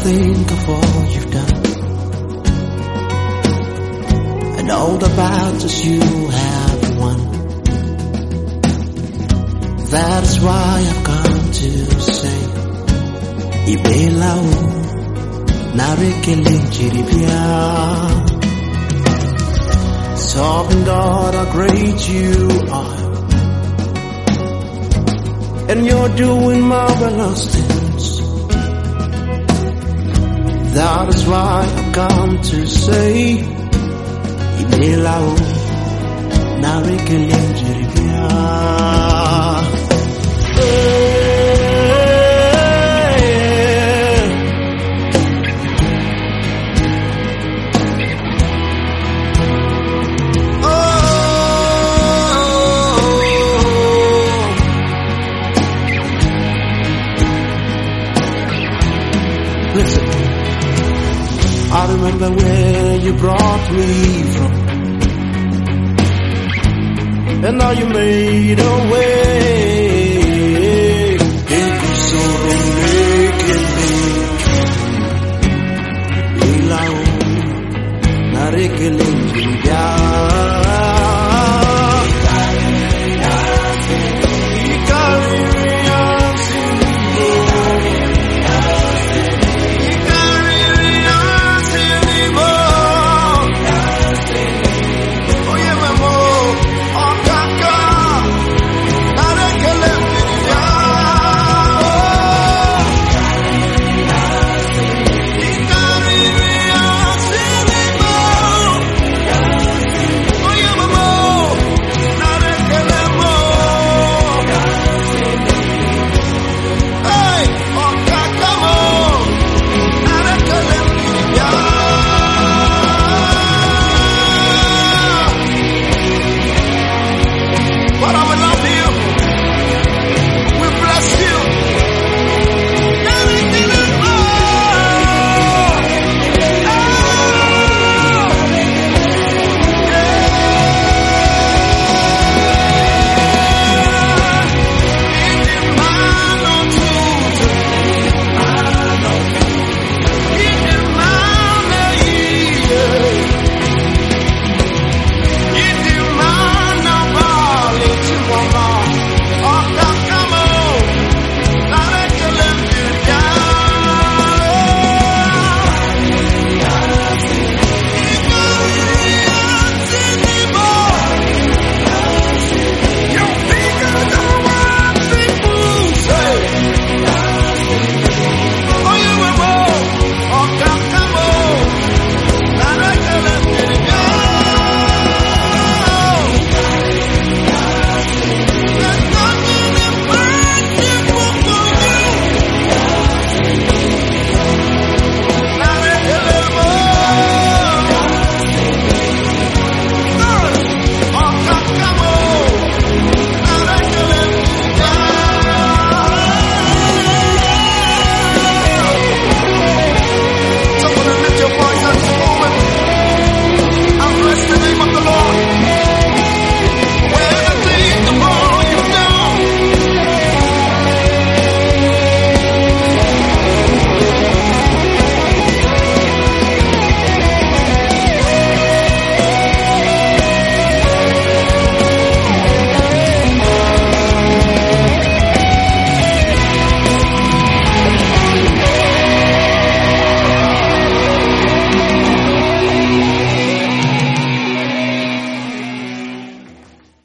think of all you've done and all the battles you have won. That is why I've come to say, Ibelau Narekeling Chiribia. Sovereign God, how great you are, and you're doing marvelous things. That is why I've come to say, Ibelau Narekeling Chiribia. Listen, I remember where you brought me from, and now you made a way.